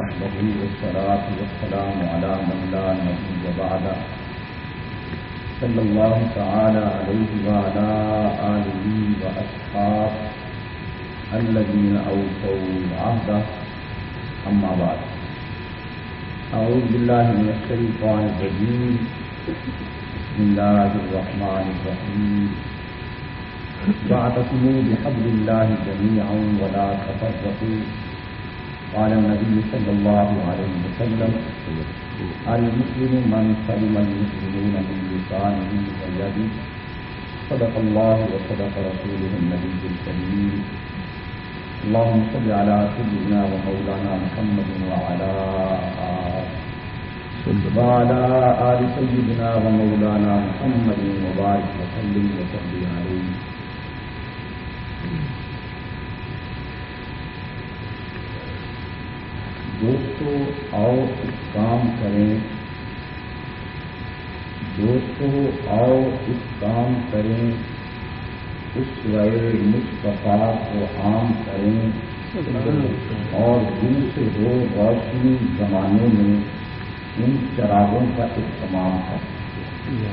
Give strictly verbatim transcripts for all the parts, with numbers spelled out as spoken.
وحده والصلاة والسلام على من لا نبي بعده صلى الله تعالى عليه وعلى آله وأصحابه الذين أوفوا عهده أما بعد. أعوذ بالله من الشيطان الرجيم. بسم الله الرحمن الرحيم. واعتصموا بحبل الله جميعا ولا تفرقوا. قال النبي صلى الله عليه وسلم: المسلم من سلم المسلمون من لسانه ويده. صدق الله وصدق رسوله النبي الكريم. اللهم صل على سيدنا ومولانا محمد وعلى وعلى آل سيدنا ومولانا محمد وبارك وسلم وصلي عليه. دوستو آؤ اس کام کریں دوستو آؤ اس کام کریں اس رائے مصطفیٰ کو عام کریں اور دن سے ہو روشنی زمانے میں ان چراغوں کا اہتمام کریں.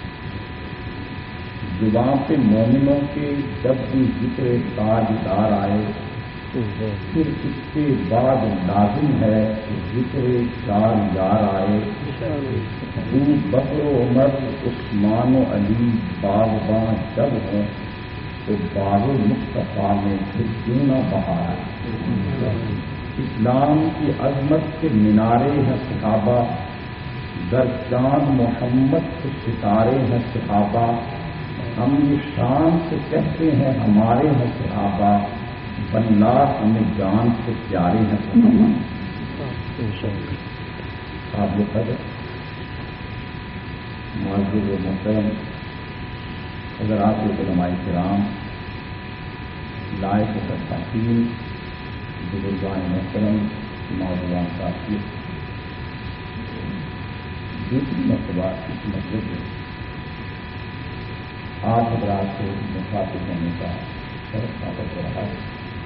زبان پہ مومنوں کے جب بھی ذکر تاجدار آئے پھر اس کے بعد لازم ہے کہ ذکر چار یار آئے. ابو بکر و عمر عثمان و علی باغباں جب ہیں تو باغ مصطفیٰ میں پھر کیوں نہ بہار. اسلام کی عظمت کے مینارے ہیں صحابہ، در چاند محمد کے ستارے ہیں صحابہ. ہم یہ شان سے کہتے ہیں ہمارے ہیں صحابہ، اللہ ہمیں جان سے پیارے ہیں صحابہ. قابل قدر معزز و محترم حضرات علماء کرام، لائق خاتین، بزرگان محترم، نوجوان ساتھی، دوسری مرتبہ اس مسئلے میں آپ حضرات سے مخاطب ہونے کا شرف حاصل ہو رہا ہے.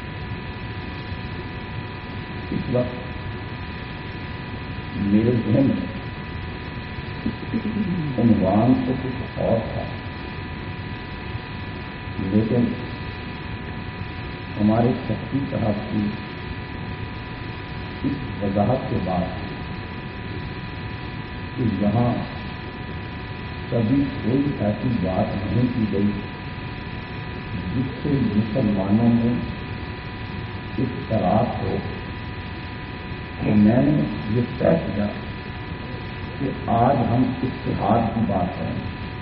اس وقت میرے ذہن میں عنوان تو کچھ اور تھا، لیکن ہمارے شخصی صاحب کی اس وضاحت کے بعد کہ یہاں کبھی کوئی ایسی بات نہیں کی گئی جس سے مسلمانوں میں اختلاف ہو، تو میں نے یہ طے کیا کہ آج ہم اتحاد کی بات کریں.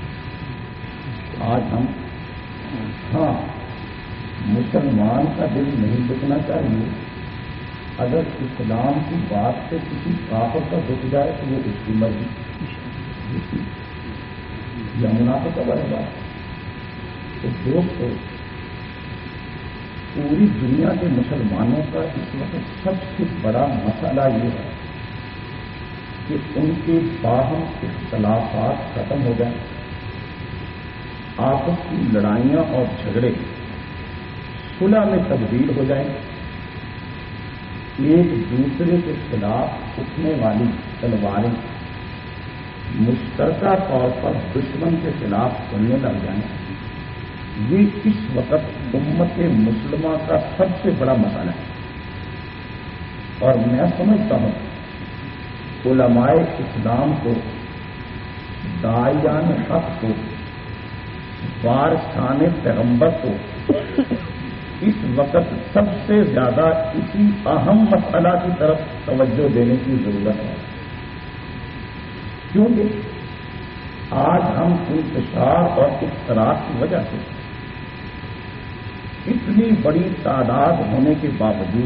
آج ہم ہاں مسلمان کا دل نہیں دکھنا چاہیے. اگر اسلام کی بات سے کسی کافر کا دکھ جائے تو وہ اس کی مرضی. یہ منافق کا بڑا بات. تو دوستو، پوری دنیا کے مسلمانوں کا اس وقت سب سے بڑا مسئلہ یہ ہے کہ ان کے باہم اختلافات ختم ہو جائیں، آپس کی لڑائیاں اور جھگڑے صلح میں تبدیل ہو جائیں، ایک دوسرے کے خلاف اٹھنے والی تلواریں مشترکہ طور پر دشمن کے خلاف چلنے لگ جائیں. یہ اس وقت امت مسلمہ کا سب سے بڑا مسئلہ ہے. اور میں سمجھتا ہوں علماء اسلام کو، داعیان حق کو، وارثان پیغمبر کو اس وقت سب سے زیادہ اسی اہم مسئلہ کی طرف توجہ دینے کی ضرورت ہے. کیونکہ آج ہم انتشار اور اختلاف کی وجہ سے اتنی بڑی تعداد ہونے کے باوجود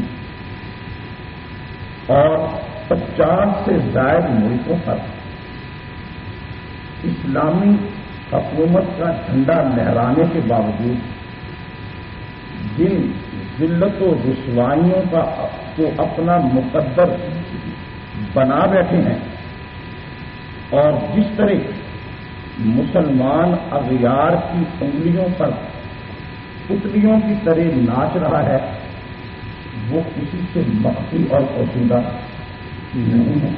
اور پچاس سے زائد ملکوں پر اسلامی حکومت کا جھنڈا لہرانے کے باوجود جن ذلت و رسوائیوں کا کو اپنا مقدر بنا بیٹھے ہیں اور جس طرح مسلمان اغیار کی انگلیوں پر پتلیوں کی طرح ناچ رہا ہے، وہ کسی سے مخفی اور پوشیدہ نہیں ہے.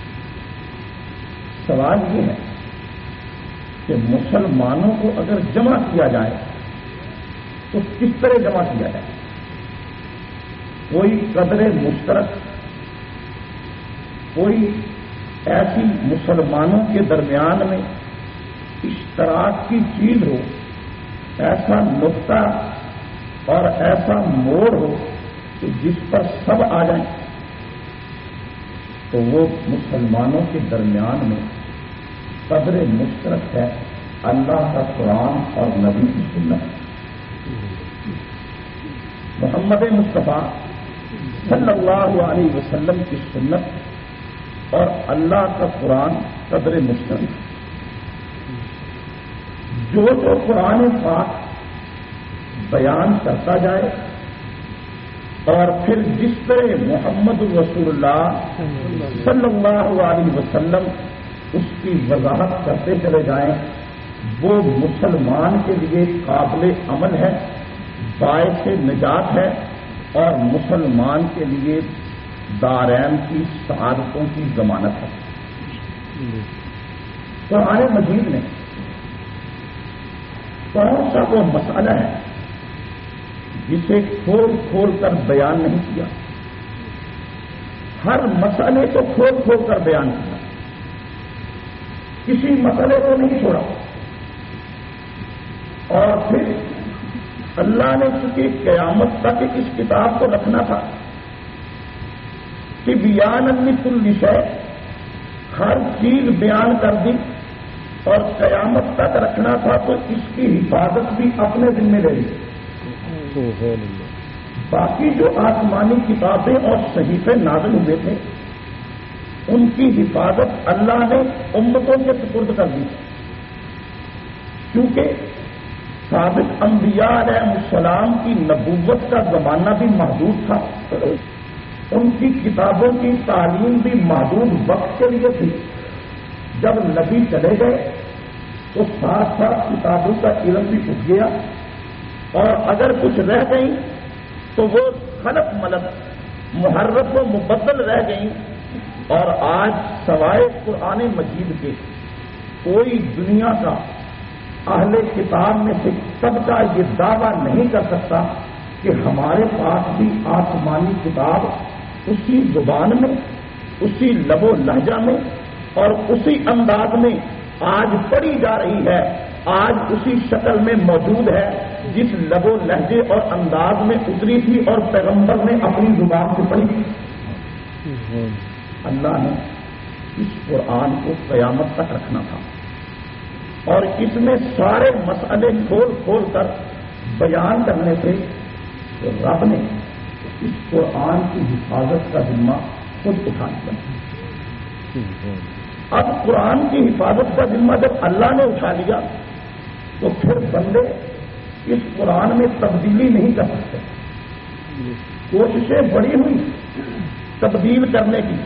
سوال یہ ہے کہ مسلمانوں کو اگر جمع کیا جائے تو کس طرح جمع کیا جائے؟ کوئی قدر مشترک، کوئی ایسی مسلمانوں کے درمیان میں اشتراک کی چیز ہو، ایسا نقطہ اور ایسا موڑ ہو کہ جس پر سب آ جائیں، تو وہ مسلمانوں کے درمیان میں قدر مشترک ہے اللہ کا قرآن اور نبی کی سنت. محمد مصطفیٰ صلی اللہ علیہ وسلم کی سنت اور اللہ کا قرآن قدر مشترک. جو جو قرآن پاک بیان کرتا جائے اور پھر جس طرح محمد رسول اللہ صلی اللہ علیہ وسلم اس کی وضاحت کرتے چلے جائیں، وہ مسلمان کے لیے قابل عمل ہے، باعث نجات ہے اور مسلمان کے لیے دارین کی سعادتوں کی ضمانت ہے. قرآن مجید نے کون سا وہ مسئلہ ہے جسے کھول کھول کر بیان نہیں کیا؟ ہر مسئلے کو کھول کھول کر بیان کیا، کسی مسئلے کو نہیں چھوڑا. اور پھر اللہ نے چونکہ قیامت تک اس کتاب کو رکھنا تھا کہ بیان لکل شیء، ہر چیز بیان کر دی اور قیامت تک رکھنا تھا، تو اس کی حفاظت بھی اپنے ذمہ لے لی. باقی جو آسمانی کتابیں اور صحیفے نازل ہوئے تھے ان کی حفاظت اللہ نے امتوں کے سپرد کر دی، کیونکہ سابق انبیاء علیہ السلام کی نبوت کا زمانہ بھی محدود تھا، ان کی کتابوں کی تعلیم بھی محدود وقت کے لیے تھی. جب نبی چلے گئے تو ساتھ ساتھ کتابوں کا علم بھی اٹھ گیا، اور اگر کچھ رہ گئی تو وہ خلق ملک محرف و مبدل رہ گئیں. اور آج سوائے قرآن مجید کے کوئی دنیا کا اہل کتاب میں سے سب کا یہ دعویٰ نہیں کر سکتا کہ ہمارے پاس بھی آسمانی کتاب اسی زبان میں، اسی لب و لہجہ میں اور اسی انداز میں آج پڑھی جا رہی ہے، آج اسی شکل میں موجود ہے جس لب و لہجے اور انداز میں اتری تھی اور پیغمبر نے اپنی زبان سے پڑھی تھی. اللہ نے اس قرآن کو قیامت تک رکھنا تھا اور اس میں سارے مسئلے کھول کھول کر بیان کرنے سے رب نے اس قرآن کی حفاظت کا ذمہ خود اٹھا لیا. اب قرآن کی حفاظت کا ذمہ جب اللہ نے اٹھا لیا تو پھر بندے اس قرآن میں تبدیلی نہیں کر سکتے. کوششیں بڑی ہوئی تبدیل کرنے کی،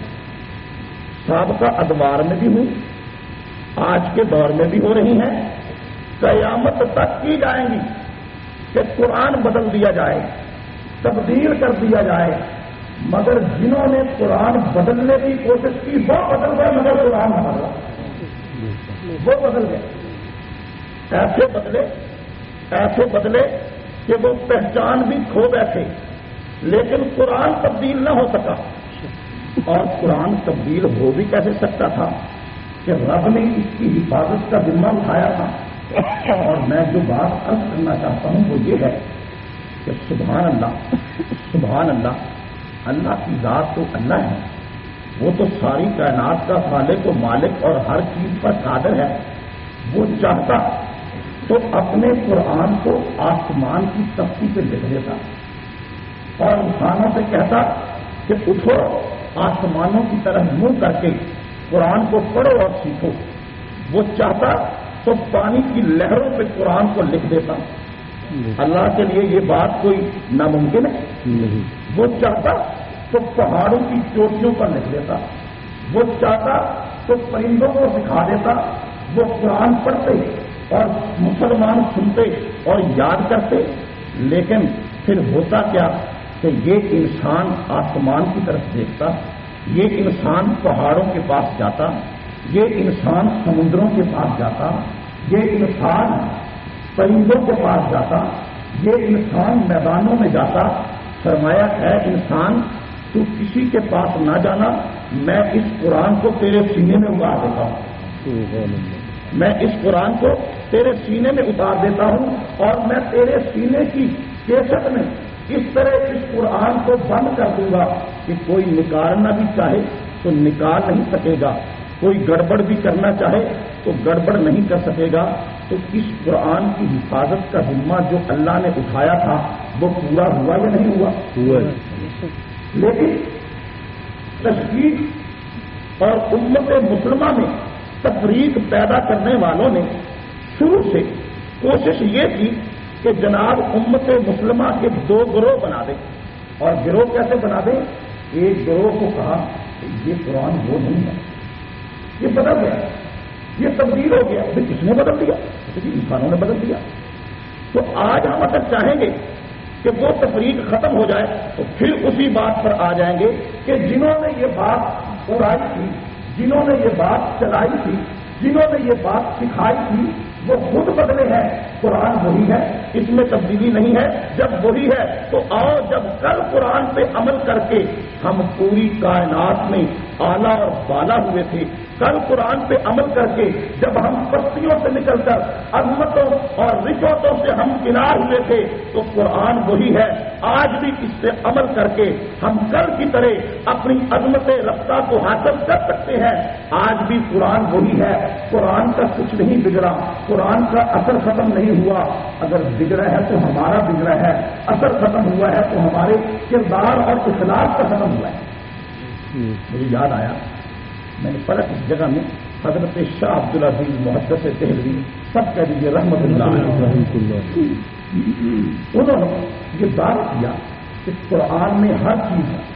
سابقہ ادوار میں بھی ہوئی، آج کے دور میں بھی ہو رہی ہیں، قیامت تک کی جائیں گی کہ قرآن بدل دیا جائے، تبدیل کر دیا جائے. مگر جنہوں نے قرآن بدلنے کی کوشش کی وہ بدل گئے، مگر قرآن بدل گیا، وہ بدل گئے. ایسے بدلے ایسے بدلے کہ وہ پہچان بھی کھو بیٹھے، لیکن قرآن تبدیل نہ ہو سکا. اور قرآن تبدیل ہو بھی کیسے سکتا تھا کہ رب نے اس کی حفاظت کا ذمہ اٹھایا تھا. اور میں جو بات عرض کرنا چاہتا ہوں وہ یہ ہے کہ سبحان اللہ سبحان اللہ، اللہ کی ذات تو اللہ ہے، وہ تو ساری کائنات کا خالق و مالک اور ہر چیز پر قادر ہے. وہ چاہتا تو اپنے قرآن کو آسمان کی تختی پہ لکھ دیتا اور انسانوں سے کہتا کہ اٹھو، آسمانوں کی طرح منہ کر کے قرآن کو پڑھو اور سیکھو. وہ چاہتا تو پانی کی لہروں پہ قرآن کو لکھ دیتا. اللہ کے لیے یہ بات کوئی ناممکن ہے؟ وہ چاہتا تو پہاڑوں کی چوٹیوں پر لکھ دیتا. وہ چاہتا تو پرندوں کو سکھا دیتا. وہ قرآن پڑھتے اور مسلمان سنتے اور یاد کرتے. لیکن پھر ہوتا کیا کہ یہ انسان آسمان کی طرف دیکھتا یہ انسان پہاڑوں کے پاس جاتا، یہ انسان سمندروں کے پاس جاتا، یہ انسان پرندوں کے پاس جاتا، یہ انسان میدانوں میں جاتا. فرمایا ہے انسان تو کسی کے پاس نہ جانا، میں اس قرآن کو تیرے سینے میں اتار دیتا ہوں، میں اس قرآن کو تیرے سینے میں اتار دیتا ہوں اور میں تیرے سینے کی کیسٹ میں اس طرح اس قرآن کو بند کر دوں گا کہ کوئی نکالنا بھی چاہے تو نکال نہیں سکے گا، کوئی گڑبڑ بھی کرنا چاہے تو گڑبڑ نہیں کر سکے گا. تو اس قرآن کی حفاظت کا ذمہ جو اللہ نے اٹھایا تھا وہ پورا ہوا یا نہیں ہوا؟ ہوا. لیکن تشکیل اور امت مسلمہ میں تفریق پیدا کرنے والوں نے شروع سے کوشش یہ کی کہ جناب امت مسلمہ کے دو گروہ بنا دیں. اور گروہ کیسے بنا دیں؟ ایک گروہ کو کہا کہ یہ قرآن وہ نہیں ہے، یہ بدل گیا، یہ تبدیل ہو گیا. پھر کس نے بدل دیا؟ انسانوں نے بدل دیا. تو آج ہم اگر چاہیں گے کہ وہ تفریق ختم ہو جائے تو پھر اسی بات پر آ جائیں گے کہ جنہوں نے یہ بات اڑائی تھی، جنہوں نے یہ بات چلائی تھی، جنہوں نے یہ بات سکھائی تھی وہ خود بدلے ہیں. قرآن وہی ہے، اس میں تبدیلی نہیں ہے. جب وہی ہے تو آؤ جب کل قرآن پہ عمل کر کے ہم پوری کائنات میں اعلیٰ اور بالا ہوئے تھے، کل قرآن پہ عمل کر کے جب ہم پستیوں سے نکل کر عظمتوں اور رشوتوں سے ہم کنار ہوئے تھے تو قرآن وہی ہے. آج بھی اس سے عمل کر کے ہم کل کی طرح اپنی عظمت رفتہ کو حاصل کر سکتے ہیں. آج بھی قرآن وہی ہے. قرآن کا کچھ نہیں بگڑا، قرآن کا اثر ختم نہیں ہوا. اگر بگڑا ہے تو ہمارا بگڑا ہے، اثر ختم ہوا ہے تو ہمارے کردار اور اخلاق کا ختم ہوا ہے. مجھے یاد آیا، میں نے پڑھا اس جگہ میں حضرت شاہ عبدالعزیز محدث دہلوی سب کہہ دیجیے رحمت اللہ علیہ، انہوں نے یہ بات کیا کہ قرآن میں ہر چیز ہے،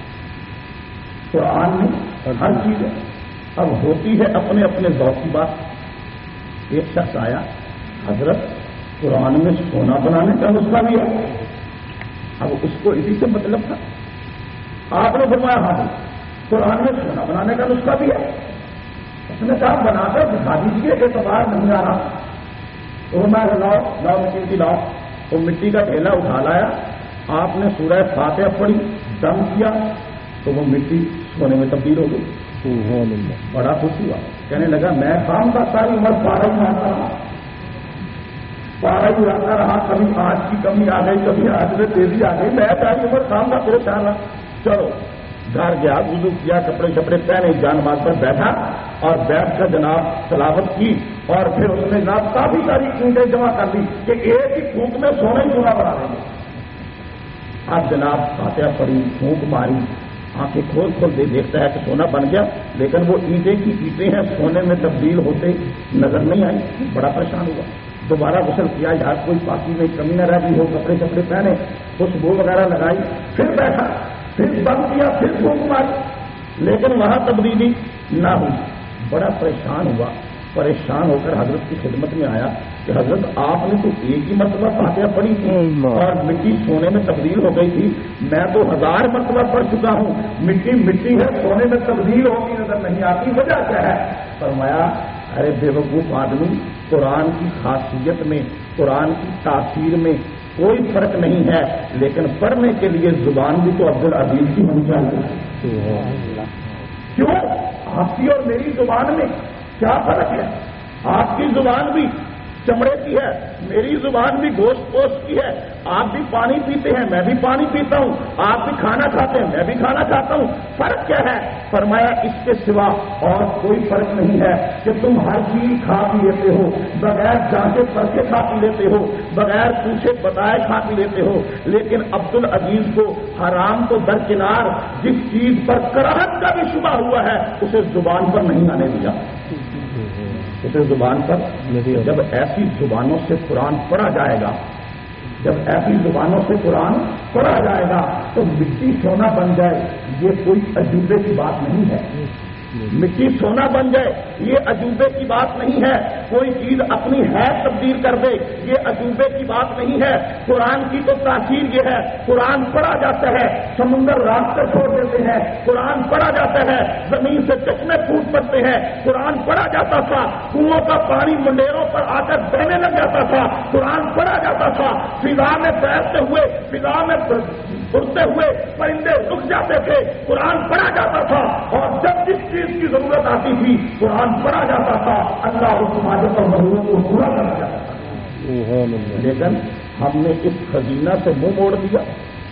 قرآن میں ہر چیز ہے. اب ہوتی ہے اپنے اپنے ذوق کی بات. ایک شخص آیا، حضرت قرآن میں سونا بنانے کا نسخہ بھی ہے. اب اس کو اسی سے مطلب تھا. آپ نے فرمایا ہاں قرآن میں سونا بنانے کا نسخہ بھی ہے. اس نے کہا بنا کر دکھا دیجیے، اعتبار نہیں آ رہا. تو میں لاؤ لاؤ مٹی کی لاؤ. وہ مٹی کا ڈھیلا اٹھا لایا، آپ نے سورہ فاتحہ پڑھی، دم کیا تو وہ مٹی سونے میں تبدیل ہو گئی. بڑا خوش ہوا، کہنے لگا میں کام کا ساری عمر پارا ہی آتا رہا، پارا ہی آتا رہا. کبھی آج کی کمی آ گئی، کبھی آج میں تیزی آ گئی، میں ساری عمر کام کا پریشان رہا. چلو گھر گیا، وضو کیا، کپڑے شپڑے پہنے، جان ماز پر بیٹھا اور بیٹھ کر جناب تلاوت کی. اور پھر اس نے جناب کافی ساری اینٹیں جمع کر دی کہ ایک ہی پھونک میں سونا ہی سونا بنا دیں گے. اب جناب فاتحہ پڑھی، پھونک ماری، آنکھیں کھول کھول دے دیکھتا ہے کہ سونا بن گیا، لیکن وہ اینٹیں کی اینٹیں ہیں سونے میں تبدیل ہوتے نظر نہیں آئی. بڑا پریشان ہوا. دوبارہ غسل کیا، یار کوئی پاکی میں کمی نہ رہ گئی ہو، کپڑے کپڑے پہنے، خوشبو وغیرہ لگائی، پھر بیٹھا، پھر بند کیا، پھر پھونک ماری، لیکن وہاں تبدیلی نہ ہوئی. بڑا پریشان ہوا. پریشان ہو کر حضرت کی خدمت میں آیا کہ حضرت آپ نے تو ایک ہی مرتبہ فاتحہ پڑھی تھی اور مٹی سونے میں تبدیل ہو گئی تھی، میں تو ہزار مرتبہ پڑھ چکا ہوں، مٹی مٹی ہے، سونے میں تبدیل ہوتی نظر نہیں آتی، وجہ کیا ہے؟ فرمایا ارے بے وقوف آدمی، قرآن کی خاصیت میں، قرآن کی تاثیر میں کوئی فرق نہیں ہے، لیکن پڑھنے کے لیے زبان بھی تو عبدالعزیز کی ہونی چاہیے. کیوں؟ آپ کی اور میری زبان میں کیا فرق ہے؟ آپ کی زبان بھی چمڑے کی ہے، میری زبان بھی گوشت پوشت کی ہے. آپ بھی پانی پیتے ہیں، میں بھی پانی پیتا ہوں. آپ بھی کھانا کھاتے ہیں، میں بھی کھانا کھاتا ہوں. فرق کیا ہے؟ فرمایا اس کے سوا اور کوئی فرق نہیں ہے کہ تم ہر چیز کھا پی لیتے ہو، بغیر جانچے پرکھے کھا پی لیتے ہو، بغیر پوچھے بتائے کھا پی لیتے ہو، لیکن عبدالعزیز کو حرام کو درکنار جس چیز پر کراہت کا بھی شبہ ہوا ہے اسے زبان پر نہیں آنے دیا. اسے زبان پر جب ایسی زبانوں سے قرآن پڑھا جائے گا، جب ایسی زبانوں سے قرآن پڑھا جائے گا تو مٹی سونا بن جائے، یہ کوئی عجوبے کی بات نہیں ہے. مٹی سونا بن جائے یہ عجوبے کی بات نہیں ہے. کوئی چیز اپنی ہے تبدیل کر دے یہ عجوبے کی بات نہیں ہے. قرآن کی تو تاثیر یہ ہے قرآن پڑھا جاتا ہے سمندر راستے چھوڑ دیتے ہیں. قرآن پڑھا جاتا ہے زمین سے چشمے پھوٹ پڑتے ہیں. قرآن پڑھا جاتا تھا کنووں کا پانی منڈیروں پر آ کر بہنے لگ جاتا تھا. قرآن پڑھا جاتا تھا فضا میں تیرتے ہوئے فضا میں اڑتے ہوئے پرندے رک جاتے تھے. قرآن پڑھا جاتا تھا اور جب جس چیز کی ضرورت آتی تھی قرآن پڑھا جاتا تھا. اللہ اس حاجت اور ضرورت کو پورا کر جاتا تھا. لیکن ہم نے اس خزینہ سے منہ موڑ دیا.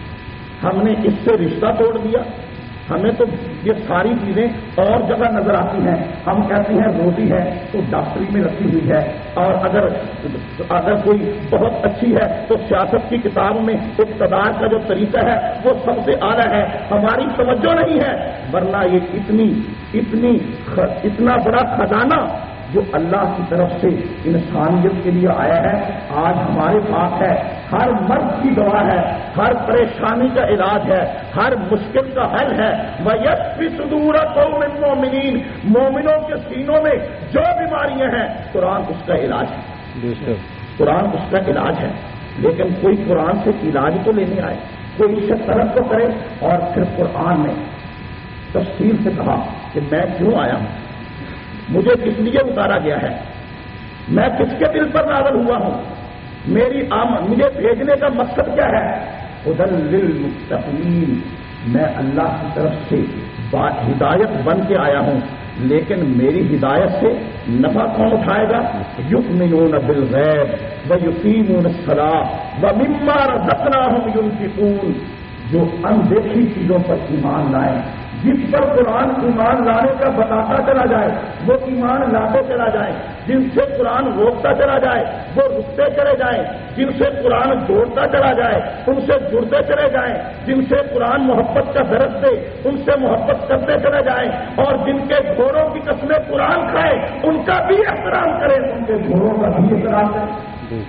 ہم نے اس سے رشتہ توڑ دیا. ہمیں تو یہ ساری چیزیں اور جگہ نظر آتی ہیں. ہم کہتے ہیں روزی ہے تو ڈاکٹری میں رکھی ہوئی ہے اور اگر اگر کوئی بہت اچھی ہے تو سیاست کی کتاب میں اقتدار کا جو طریقہ ہے وہ سب سے اعلیٰ ہے. ہماری توجہ نہیں ہے ورنہ یہ اتنی اتنی اتنا بڑا خزانہ جو اللہ کی طرف سے انسانیت کے لیے آیا ہے آج ہمارے پاس ہے. ہر مرض کی دوا ہے ہر پریشانی کا علاج ہے ہر مشکل کا حل ہے. وَيَشْفِي صُدُورَ قَوْمٍ مُؤْمِنِينَ مومنوں کے سینوں میں جو بیماریاں ہیں قرآن اس کا علاج ہے. قرآن اس کا علاج ہے. لیکن کوئی قرآن سے علاج تو لینے آئے کوئی اس سے طلب تو کرے. اور پھر قرآن نے تفصیل سے کہا کہ میں کیوں آیا ہوں مجھے کس لیے اتارا گیا ہے میں کس کے دل پر نازل ہوا ہوں میری آمد مجھے بھیجنے کا مقصد کیا ہے. ہدی للمتقین میں اللہ کی طرف سے ہدایت بن کے آیا ہوں. لیکن میری ہدایت سے نفع کون اٹھائے گا. یؤمنون بالغیب ویقیمون الصلاۃ ومما رزقناہم ينفقون جو اندیکھی چیزوں پر ایمان لائیں جس پر قرآن ایمان لانے کا بتاتا چلا جائے وہ ایمان لاتے چلا جائے. جن سے قرآن روکتا چلا جائے وہ رکتے چلے جائیں. جن سے قرآن جوڑتا چلا جائے ان سے جڑتے چلے جائیں. جن سے قرآن محبت کا درس دے ان سے محبت کرتے چلے جائیں. اور جن کے گھوڑوں کی قسمیں قرآن کھائے ان کا بھی احترام کریں ان کے گھوڑوں کا بھی احترام کریں.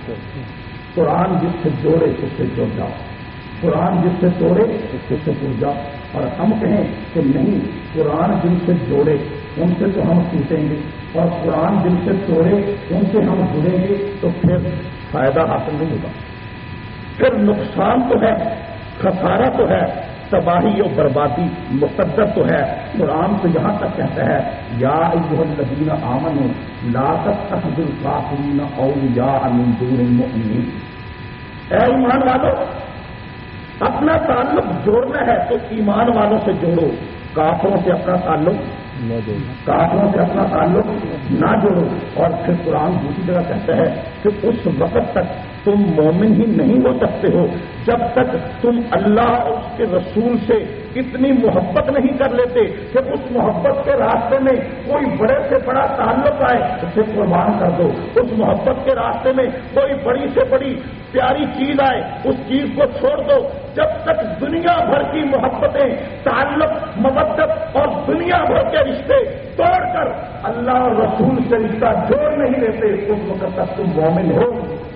قرآن جس سے جوڑے اس سے جڑ جاؤ. قرآن جس سے توڑے اس سے ٹوٹ جاؤ. اور ہم کہیں کہ نہیں قرآن جن سے جوڑے ان سے تو ہم ٹوٹیں گے اور قرآن جن سے توڑے ان سے ہم جڑیں گے تو پھر فائدہ حاصل نہیں ہوگا. پھر نقصان تو ہے خسارہ تو ہے تباہی اور بربادی مقدر تو ہے. قرآن تو یہاں تک کہتا ہے یا ایھا الذین آمنوا لا تتخذوا الکافرین اولیاء من دون المؤمنین. اے ایمان والو اپنا تعلق جوڑنا ہے تو ایمان والوں سے جوڑو. کافروں سے اپنا تعلق نہ جوڑو کافروں سے اپنا تعلق نہ جوڑو. اور پھر قرآن دوسری جگہ کہتا ہے کہ اس وقت تک تم مومن ہی نہیں ہو سکتے ہو جب تک تم اللہ اور اس کے رسول سے اتنی محبت نہیں کر لیتے کہ اس محبت کے راستے میں کوئی بڑے سے بڑا تعلق آئے اسے قربان کر دو. اس محبت کے راستے میں کوئی بڑی سے بڑی پیاری چیز آئے اس چیز کو چھوڑ دو. جب تک دنیا بھر کی محبتیں تعلق مودت اور دنیا بھر کے رشتے توڑ کر اللہ اور رسول سے رشتہ جوڑ نہیں لیتے اس وقت تک تم مومن ہو.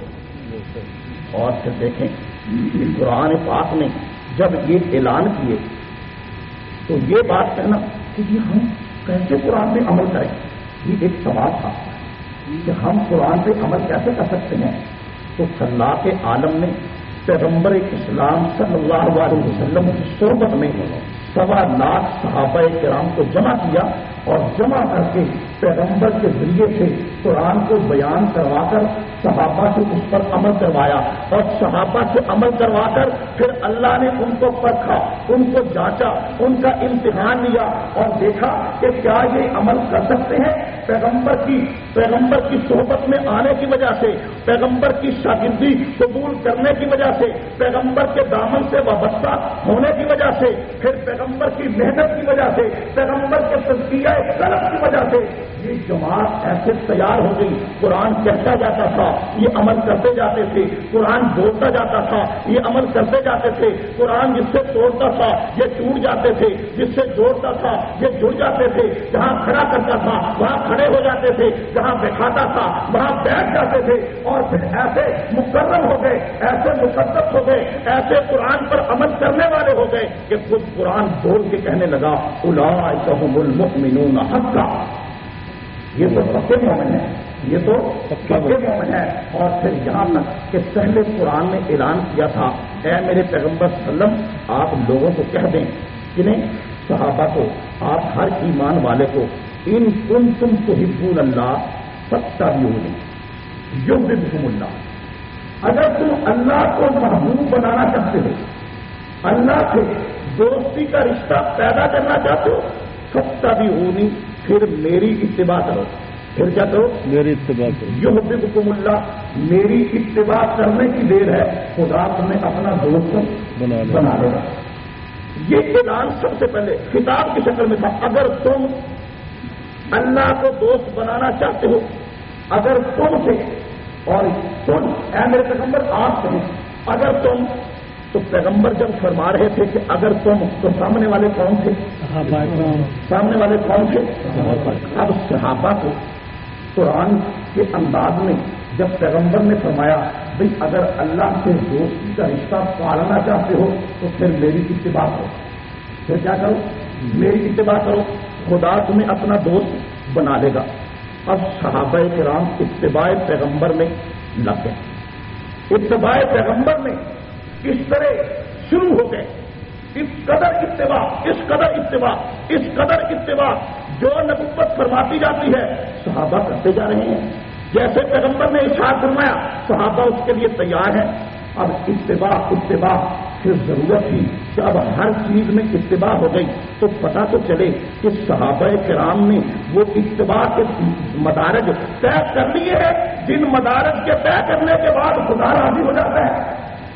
اور پھر دیکھیں کہ قرآن پاک نے جب یہ اعلان کیے تو یہ بات کہنا کہ یہ ہم کیسے قرآن پہ عمل کریں یہ ایک سوال تھا کہ ہم قرآن پہ عمل کیسے کر سکتے ہیں. تو اللہ کے عالم نے پیغمبر اسلام صلی اللہ علیہ وسلم کی صحبت میں سوا لاکھ صحابہ کرام کو جمع کیا اور جمع کر کے پیغمبر کے ذریعے سے قرآن کو بیان کروا کر صحابہ سے اس پر عمل کروایا. اور صحابہ سے عمل کروا کر پھر اللہ نے ان کو پرکھا ان کو جانچا ان کا امتحان لیا اور دیکھا کہ کیا یہ عمل کر سکتے ہیں. پیغمبر کی پیغمبر کی صحبت میں آنے کی وجہ سے پیغمبر کی شاگردی قبول کرنے کی وجہ سے پیغمبر کے دامن سے وابستہ ہونے کی وجہ سے پھر پیغمبر کی محنت کی وجہ سے پیغمبر کے تزکیہ قلب کی وجہ سے یہ جماعت ایسے تیار ہو گئی، قرآن کہتا جاتا تھا یہ عمل کرتے جاتے تھے، قرآن بولتا جاتا تھا یہ عمل کرتے جاتے تھے، قرآن جس سے توڑتا تھا یہ ٹوٹ جاتے تھے، جس سے جوڑتا تھا یہ جڑ جاتے تھے، جہاں کھڑا کرتا تھا وہاں کھڑے ہو جاتے تھے، جہاں بیٹھاتا تھا وہاں بیٹھ جاتے تھے، اور پھر ایسے مکرم ہو گئے، ایسے مقدس ہو گئے، ایسے قرآن پر عمل کرنے والے ہو گئے کہ خود قرآن بول کے کہنے لگا اولئک هم المؤمنون حقا، یہ تو پکے مومن ہے، یہ تو پکے مومن ہے۔ اور پھر یہاں تک کہ پہلے قرآن نے اعلان کیا تھا اے میرے پیغمبر صلی اللہ علیہ وسلم آپ لوگوں کو کہہ دیں کنہیں صحابہ کو، آپ ہر ایمان والے کو، ان کنتم تحبون اللہ فاتبعونی یحببکم اللہ، اگر تم اللہ کو محبوب بنانا چاہتے ہو، اللہ سے دوستی کا رشتہ پیدا کرنا چاہتے ہو، فاتبعونی پھر میری اتباع کرو، پھر کیا کرو؟ میری اتباع کرو۔ یحببکم اللہ، میری اتباع کرنے کی دیر ہے، خدا تمہیں اپنا دوست بنا لے گا۔ یہ اعلان سب سے پہلے خطاب کی شکل میں تھا، اگر تم اللہ کو دوست بنانا چاہتے ہو، اگر تم سے، اور تم اے میرے پیغمبر آپ سے، اگر تم، تو پیغمبر جب فرما رہے تھے کہ اگر تم، تو سامنے والے کون تھے؟ سامنے والے کون تھے؟ اب صحابہ کو قرآن کے انداز میں جب پیغمبر نے فرمایا بھئی اگر اللہ سے دوستی کا رشتہ پالنا چاہتے ہو تو پھر میری اتباع کرو، پھر کیا کرو؟ میری اتباع کرو، خدا تمہیں اپنا دوست بنا لے گا۔ اب صحابہ کرام اتباع پیغمبر میں لگ گئے، اتباع پیغمبر میں اس طرح شروع ہو گئے، اس قدر اتباع، اس قدر اتباع، اس قدر اتباع، جو نبوت فرماتی جاتی ہے صحابہ کرتے جا رہے ہیں، جیسے پیغمبر نے ارشاد فرمایا صحابہ اس کے لیے تیار ہیں۔ اب اتباع اتباع پھر ضرورت تھی کہ اب ہر چیز میں اتباع ہو گئی تو پتہ تو چلے کہ صحابہ کرام نے وہ اتباع کے مدارج طے کر لیے ہیں، جن مدارج کے طے کرنے کے بعد خدا راضی ہو جاتا ہے،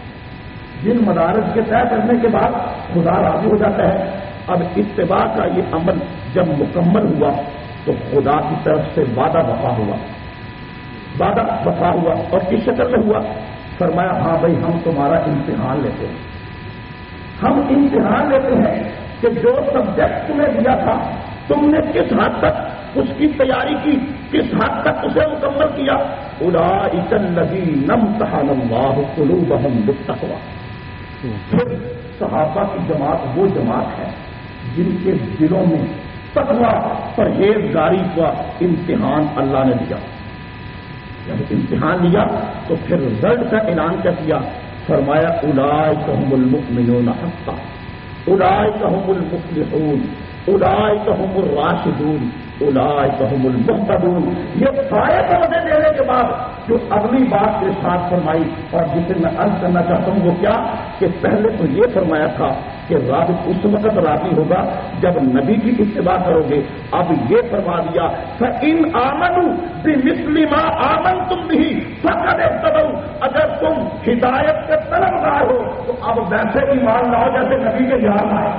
جن مدارج کے طے کرنے کے بعد خدا راضی ہو جاتا ہے۔ اب اتباع کا یہ عمل جب مکمل ہوا تو خدا کی طرف سے وعدہ وفا ہوا، وعدہ وفا ہوا، اور کس شکل میں ہوا؟ فرمایا ہاں بھائی ہم تمہارا امتحان لیتے ہیں، ہم امتحان لیتے ہیں کہ جو سبجیکٹ تمہیں دیا تھا تم نے کس حد تک اس کی تیاری کی، کس حد تک اسے مکمل کیا۔ اولئک الذین امتحن اللہ قلوبہم بالتقوی، پھر صحابہ کی جماعت وہ جماعت ہے جن کے دلوں میں تقوی، پرہیزگاری کا امتحان اللہ نے دیا۔ جب امتحان لیا تو پھر رزلٹ کا اعلان کر دیا، فرمایا اولئک هم المؤمنون حقا، اولئک هم المفلحون، اولئک هم الراشدون، اولئک هم المهتدون۔ یہ سارے وعدے دینے کے بعد جو اگلی بات کے ساتھ فرمائی اور جسے میں عرض کرنا چاہتا ہوں وہ کیا کہ پہلے تو یہ فرمایا تھا کہ راضی اس وقت راضی ہوگا جب نبی کی اتباع کرو گے، اب یہ فرما دیا فَإِنْ آمَنُوا بِمِثْلِ مَا آمَنْتُمْ بِهِ فَقَدِ اهْتَدَوْا، اگر تم ہدایت کے طلبگار ہو تو اب ویسے ایمان لاؤ جیسے نبی کے یار آئے،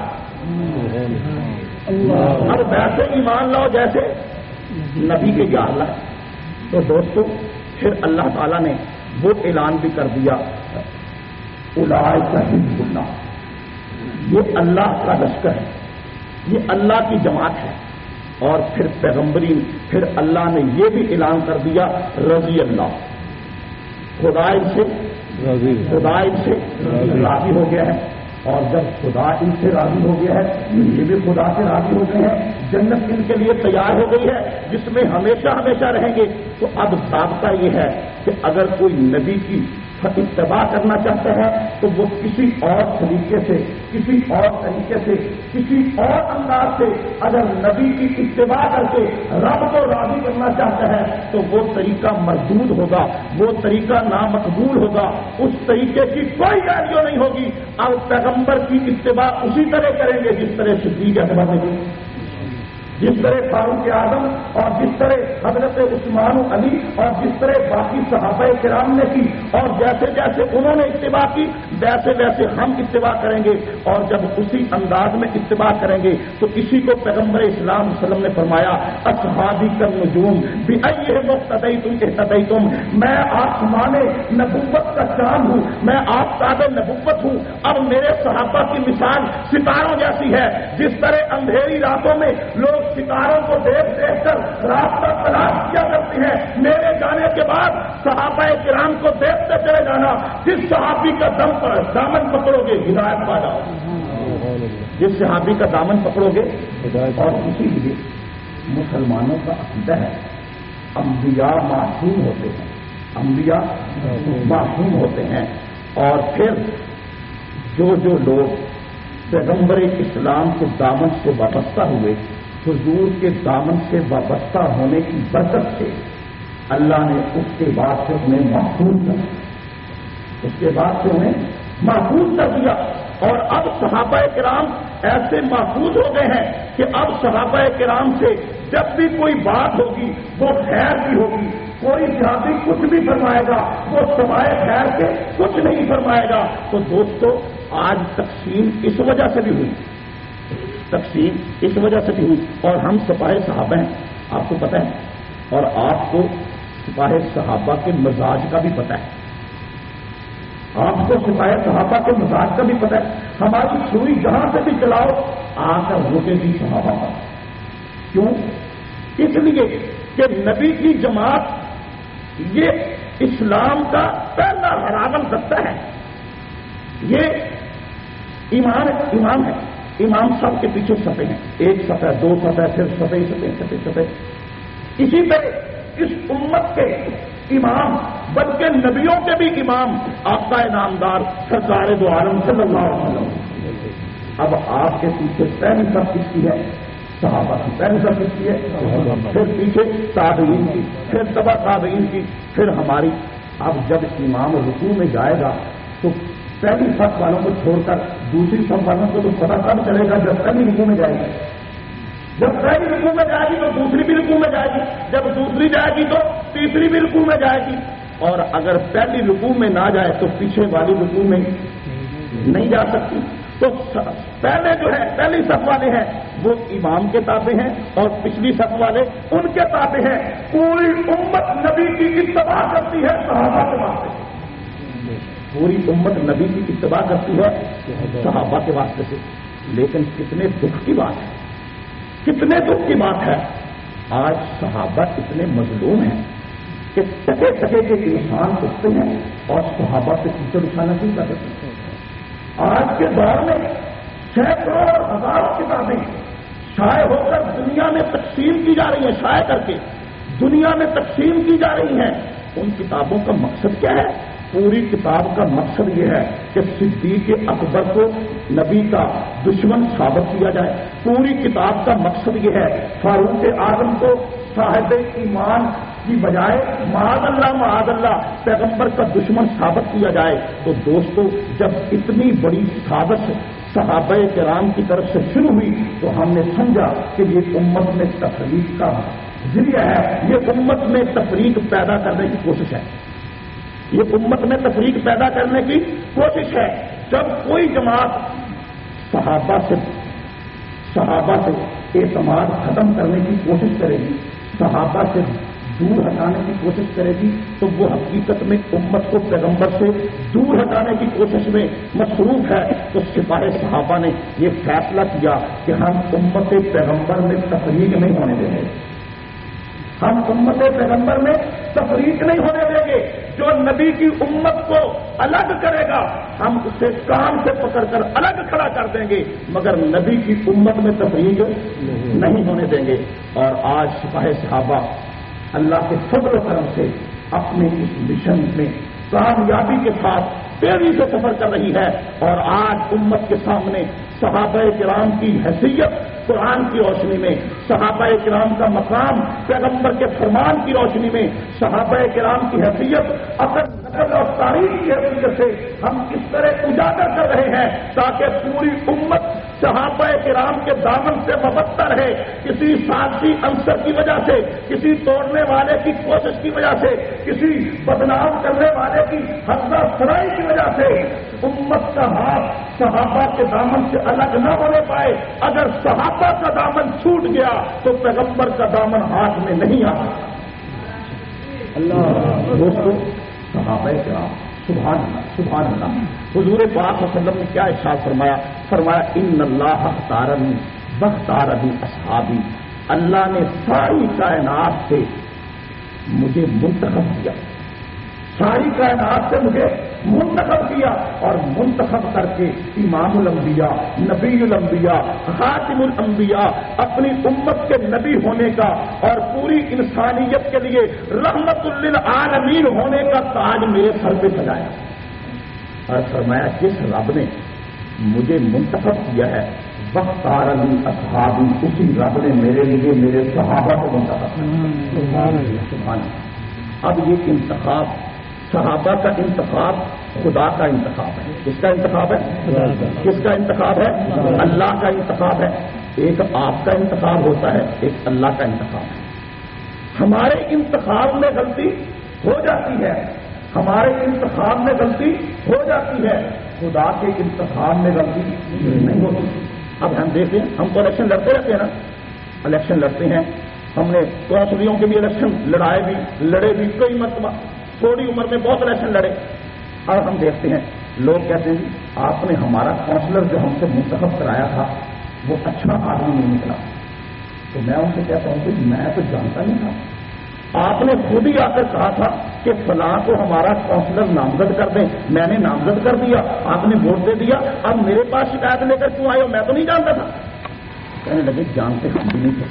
اب ویسے ایمان لاؤ جیسے نبی کے یار لائے۔ تو دوستو پھر اللہ تعالیٰ نے وہ اعلان بھی کر دیا اولئک حزب اللہ، یہ اللہ کا لشکر ہے، یہ اللہ کی جماعت ہے۔ اور پھر پیغمبری پھر اللہ نے یہ بھی اعلان کر دیا رضی اللہ، خدا ان سے خدا ان سے راضی ہو گیا ہے، اور جب خدا ان سے راضی ہو گیا ہے یہ بھی خدا سے راضی ہو گئے ہیں، جنت ان کے لیے تیار ہو گئی ہے جس میں ہمیشہ ہمیشہ رہیں گے۔ تو اب ضابطہ یہ ہے کہ اگر کوئی نبی کی اتباع کرنا چاہتا ہے تو وہ کسی اور طریقے سے، کسی اور طریقے سے، کسی اور انداز سے اگر نبی کی اتباع کر کے رب کو راضی کرنا چاہتا ہے تو وہ طریقہ مردود ہوگا، وہ طریقہ نامقبول ہوگا، اس طریقے کی کوئی ویلیو نہیں ہوگی۔ اب پیغمبر کی اتباع اسی طرح کریں گے جس طرح صدیق اکبر نے کی، جس طرح فاروق اعظم اور جس طرح حضرت عثمان و علی اور جس طرح باقی صحابہ کرام نے کی، اور جیسے جیسے انہوں نے اتباع کی ویسے ویسے ہم اتباع کریں گے، اور جب اسی انداز میں اتباع کریں گے تو اسی کو پیغمبر اسلام صلی اللہ علیہ وسلم نے فرمایا اصحابی کالنجوم بأیہم اقتدیتم اہتدیتم، میں آسمان نبوت کا چاند ہوں، میں آفتاب نبوت ہوں، اب میرے صحابہ کی مثال ستاروں جیسی ہے۔ جس طرح اندھیری راتوں میں لوگ ستاروں کو دیکھ دیکھ کر راستہ تلاش کیا کرتے ہیں، میرے جانے کے بعد صحابہ کرام کو دیکھتے چلے جانا، جس صحابی کا دم پر دامن پکڑو گے ہدایت پا جاؤ، جس صحابی کا دامن پکڑو گے۔ اور اسی لیے مسلمانوں کا عقیدہ ہے انبیاء معصوم ہوتے ہیں، انبیاء معصوم ہوتے ہیں، اور پھر جو جو لوگ پیغمبر اسلام کے دامن سے وابستہ ہوئے، حضور کے دامن سے وابستہ ہونے کی برکت سے اللہ نے اس کے بعد سے انہیں محفوظ کر اس کے بعد سے انہیں محفوظ کر دیا، اور اب صحابہ کرام ایسے محفوظ ہو گئے ہیں کہ اب صحابہ کرام سے جب بھی کوئی بات ہوگی وہ خیر کی ہوگی، کوئی صحابی کچھ بھی فرمائے گا وہ سوائے خیر کے کچھ نہیں فرمائے گا۔ تو دوستو آج تقسیم اس وجہ سے بھی ہوئی، تقسیم اس وجہ سے بھی ہوئی، اور ہم سپاہی صحابہ ہیں، آپ کو پتہ ہے، اور آپ کو سپاہی صحابہ کے مزاج کا بھی پتہ ہے، آپ کو سپاہی صحابہ کے مزاج کا بھی پتہ ہے۔ ہماری چھری جہاں سے بھی چلاؤ آ کر روکے گی صحابہ کا، کیوں؟ اس لیے کہ نبی کی جماعت یہ اسلام کا پہلا ہراول دستہ ہے، یہ ایمان امام ہے، امام سب کے پیچھے صفے ہیں، ایک صفحہ، دو صفحہ، پھر صفحے صفحے صفحے صفحے اسی طرح اس امت کے امام بلکہ نبیوں کے بھی امام آقا نامدار سرکار دو عالم صلی اللہ علیہ وسلم۔ اب آپ کے پیچھے پہلی سب کس کی ہے؟ صحابہ کی، پہلی سب کس کی ہے؟ پھر پیچھے تابعین کی، پھر تبع تابعین کی، پھر ہماری۔ اب جب امام رکوع میں جائے گا تو پہلی صف والوں کو چھوڑ کر دوسری صف والوں کو تو پتہ کب چلے گا جب پہلی رکوع میں جائے گی، جب پہلی رکوع میں جائے گی تو دوسری بھی رکوع میں جائے گی، جب دوسری جائے گی تو تیسری بھی رکوع میں جائے گی، اور اگر پہلی رکوع میں نہ جائے تو پیچھے والی رکوع میں نہیں جا سکتی۔ تو پہلے جو ہے پہلی صف والے ہیں وہ امام کے تابع ہیں، اور پچھلی صف والے ان کے تابع ہیں۔ پوری امت نبی کی اتباع کرتی ہے صحابہ کے واسطے سے، پوری امت نبی کی اتباع کرتی ہے صحابہ کے واسطے سے۔ لیکن کتنے دکھ کی بات ہے، کتنے دکھ کی بات ہے، آج صحابہ اتنے مظلوم ہیں کہ ٹکے ٹکے کے انسان اٹھتے ہیں اور صحابہ سے کیچڑ اٹھانا نہیں کر سکتے۔ آج کے دور میں سینکڑوں اور ہزاروں کتابیں شائع ہو کر دنیا میں تقسیم کی جا رہی ہیں، شائع کر کے دنیا میں تقسیم کی جا رہی ہیں۔ ان کتابوں کا مقصد کیا ہے؟ پوری کتاب کا مقصد یہ ہے کہ صدیق اکبر کو نبی کا دشمن ثابت کیا جائے۔ پوری کتاب کا مقصد یہ ہے فاروق اعظم کو صاحب ایمان کی بجائے معاذ اللہ معاذ اللہ پیغمبر کا دشمن ثابت کیا جائے۔ تو دوستو جب اتنی بڑی سازش صحابہ کرام کی طرف سے شروع ہوئی تو ہم نے سمجھا کہ یہ امت میں تفریق کا ذریعہ ہے، یہ امت میں تفریق پیدا کرنے کی کوشش ہے، یہ امت میں تفریق پیدا کرنے کی کوشش ہے۔ جب کوئی جماعت صحابہ سے صحابہ سے اعتماد ختم کرنے کی کوشش کرے گی، صحابہ سے دور ہٹانے کی کوشش کرے گی، تو وہ حقیقت میں امت کو پیغمبر سے دور ہٹانے کی کوشش میں مصروف ہے۔ تو سپاہ صحابہ نے یہ فیصلہ کیا کہ ہم امت پیغمبر میں تفریق نہیں ہونے دیں گے، ہم امت پیغمبر میں تفریق نہیں ہونے دیں گے۔ جو نبی کی امت کو الگ کرے گا ہم اسے کام سے پکڑ کر الگ کھڑا کر دیں گے، مگر نبی کی امت میں تفریق نہیں ہونے دیں گے۔ اور آج سپاہ صحابہ اللہ کے فضل و کرم سے اپنے اس مشن میں کامیابی کے ساتھ تیزی سے سفر کر رہی ہے، اور آج امت کے سامنے صحابہ کرام کی حیثیت قرآن کی روشنی میں، صحابہ کرام کا مقام پیغمبر کے فرمان کی روشنی میں، صحابہ کرام کی حیثیت عقل نقل اور تاریخ کی حیثیت سے ہم اس طرح اجاگر کر رہے ہیں تاکہ پوری امت صحابہ کرام کے دامن سے وابستہ رہے، کسی سازشی عنصر کی وجہ سے، کسی توڑنے والے کی کوشش کی وجہ سے، کسی بدنام کرنے والے کی حضرہ سرائی کی وجہ سے امت کا ہاتھ صحابہ کے دامن سے الگ نہ ہونے پائے. اگر صحابہ کا دامن چھوٹ گیا تو پیغمبر کا دامن ہاتھ میں نہیں آ سکتا. اللہ دوستو، صحابہ کرام سبحان اللہ سبحان اللہ. حضور پاک صلی اللہ علیہ وسلم نے کیا ارشاد فرمایا؟ فرمایا ان اللہ اختارنی واختارنی اصحابی. اللہ نے ساری کائنات سے مجھے منتخب کیا، ساری کائنات سے مجھے منتخب کیا، اور منتخب کر کے امام الانبیاء، نبی الانبیاء، خاتم الانبیاء، اپنی امت کے نبی ہونے کا اور پوری انسانیت کے لیے رحمت للعالمین ہونے کا تاج میرے سر پہ سجایا. اور فرمایا جس رب نے مجھے منتخب کیا ہے واختارنی اصحابی، اسی رب نے میرے لیے میرے صحابہ کو منتخب کیا. اب یہ انتخاب، صحابہ کا انتخاب خدا کا انتخاب ہے. کس کا انتخاب ہے؟ کس کا انتخاب ہے؟ اللہ کا انتخاب ہے. ایک آپ کا انتخاب ہوتا ہے، ایک اللہ کا انتخاب ہے. ہمارے انتخاب میں غلطی ہو جاتی ہے، ہمارے انتخاب میں غلطی ہو جاتی ہے، خدا کے انتخاب میں غلطی نہیں ہوتی. اب ہم دیکھیں، ہم تو الیکشن لڑتے رہتے ہیں نا، الیکشن لڑتے ہیں. ہم نے کونسلوں کے بھی الیکشن لڑائے بھی، لڑے بھی کئی مرتبہ، تھوڑی عمر میں بہت الیکشن لڑے. اور ہم دیکھتے ہیں لوگ کہتے ہیں جی آپ نے ہمارا کونسلر جو ہم سے منتخب کرایا تھا وہ اچھا آدمی نہیں نکلا. تو میں ان سے کہتا ہوں کہ میں تو جانتا نہیں تھا، آپ نے خود ہی آ کر کہا تھا کہ فلاں کو ہمارا کونسلر نامزد کر دیں، میں نے نامزد کر دیا، آپ نے ووٹ دے دیا، اب میرے پاس شکایت لے کر کیوں آئے ہو؟ میں تو نہیں جانتا تھا. کہنے لگے جانتے ہم بھی نہیں تھے،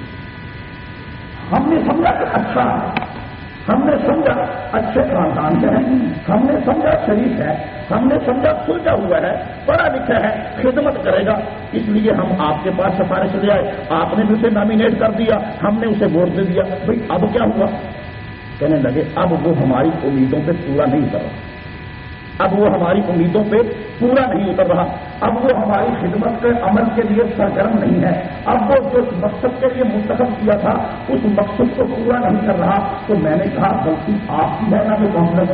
ہم نے سمجھا کہ اچھا ہے، ہم نے سمجھا اچھے خاندان سے ہے، ہم نے سمجھا شریف ہے، ہم نے سمجھا سلجھا ہوا ہے، پڑھا لکھا ہے، خدمت کرے گا، اس لیے ہم آپ کے پاس سفارش لے آئے. آپ نے بھی اسے نامینیٹ کر دیا، ہم نے اسے ووٹ دے دیا. بھائی اب کیا ہوا؟ کہنے لگے اب وہ ہماری امیدوں پہ پورا نہیں اتر رہا، اب وہ ہماری امیدوں پہ پورا نہیں اتر رہا، اب وہ ہماری خدمت کے عمل کے لیے سرگرم نہیں ہے، اب وہ جو مقصد کے لیے منتخب کیا تھا اس مقصد کو پورا نہیں کر رہا. تو میں نے کہا غلطی آپ کی ہے نا کہ کونسلر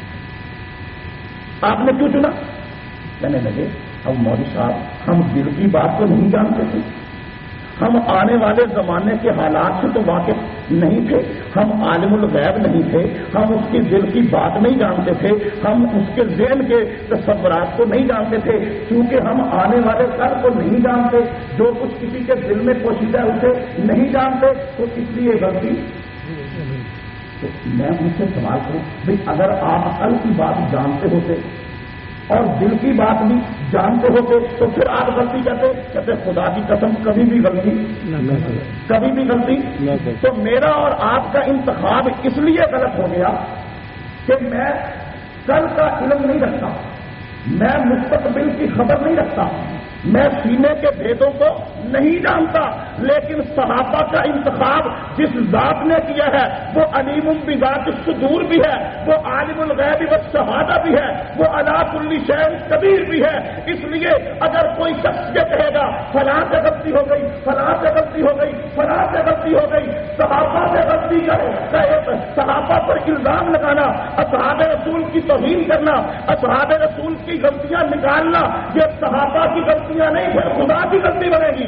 آپ نے کیوں چنا؟ کہنے لگے اب مولوی صاحب ہم دل کی بات تو نہیں جانتے تھے، ہم آنے والے زمانے کے حالات سے تو واقف نہیں تھے، ہم عالم الغیب نہیں تھے، ہم اس کی دل کی بات نہیں جانتے تھے، ہم اس کے ذہن کے تصورات کو نہیں جانتے تھے. کیونکہ ہم آنے والے کل کو نہیں جانتے، جو کچھ کسی کے دل میں پوشیدہ ہے اسے نہیں جانتے، تو اس لیے غلطی. تو میں ان سے سوال کروں بھائی اگر آپ کل کی بات جانتے ہوتے اور دل کی بات بھی جانتے ہوتے تو پھر آپ غلطی کرتے کہتے خدا کی قسم کبھی بھی غلطی کبھی بھی غلطی. تو میرا اور آپ کا انتخاب اس لیے غلط ہو گیا کہ میں کل کا علم نہیں رکھتا، میں مستقبل کی خبر نہیں رکھتا، میں سینے کے بھیدوں کو نہیں جانتا. لیکن صحابہ کا انتخاب جس ذات نے کیا ہے وہ علیم بذات الصدور بھی ہے، وہ عالم الغیب والشہادہ بھی ہے، وہ علی کل شیء قدیر بھی ہے. اس لیے اگر کوئی شخص یہ کہے گا فلاں سے غلطی ہو گئی، فلاں سے غلطی ہو گئی، فلاں سے غلطی ہو گئی، صحابہ سے غلطی کرے، صحابہ پر الزام لگانا، اصحاب رسول کی توہین کرنا، اصحاب رسول کی غلطیاں نکالنا، یہ صحابہ کی غلطیاں نہیں ہے، خدا کی غلطی بنے گی.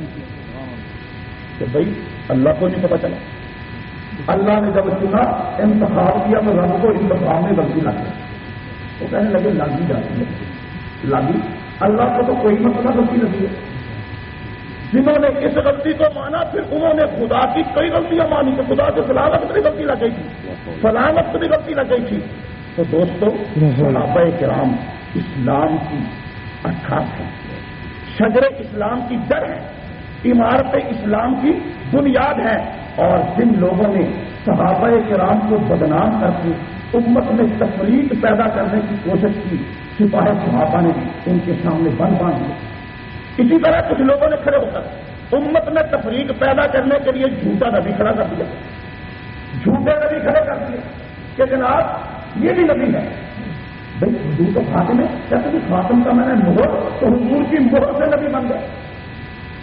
کہ بھائی اللہ کو نہیں پتا چلا، اللہ نے جب چنا انتخاب کیا تو رب کو انتخاب میں غلطی لگ گئی. وہ کہنے لگے لاگی جاتی ہے لاگی، اللہ کو تو کوئی مسئلہ غلطی لگی ہے. جنہوں نے اس غلطی کو مانا پھر انہوں نے خدا کی کئی غلطیاں مانی، تو خدا سے فلاں وقت بھی غلطی لگ گئی تھی، فلاں وقت بھی غلطی لگ گئی تھی. تو دوستو صحابہ کرام اسلام کی اٹھاس ہے، شجر اسلام کی جڑ ہے، عمارت اسلام کی بنیاد ہے. اور جن لوگوں نے صحابہ کرام کو بدنام کر کے امت میں تفریق پیدا کرنے کی کوشش کی، سپاہ صحابہ نے ان کے سامنے بن باندھ دیے. اسی طرح کچھ لوگوں نے کھڑے ہو کر امت میں تفریق پیدا کرنے کے لیے جھوٹا نبی کھڑا کر دیا، جھوٹے نبی کھڑے کر دیے کہ جناب یہ بھی نبی ہے. بھائی حضور تو خاتم ہے، کہتے ہیں خاتم کا میں نے مہر، تو حضور کی مہر سے نبی بن گئے.